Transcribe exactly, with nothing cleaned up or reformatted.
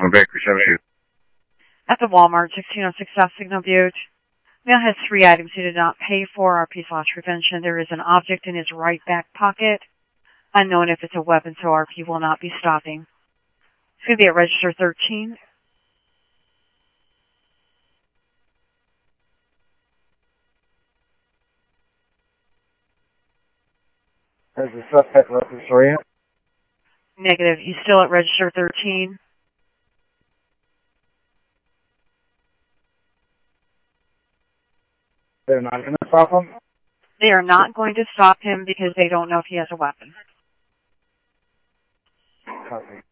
On Bakery seventy-eight. At the Walmart, sixteen oh six South Signal Butte. Male has three items he did not pay for. R P's loss prevention. There is an object in his right back pocket. Unknown if it's a weapon, so R P will not be stopping. It's going to be at Register thirteen. Has the suspect left the store yet? Negative. He's still at Register thirteen. They're not going to stop him? They are not going to stop him because they don't know if he has a weapon. Copy.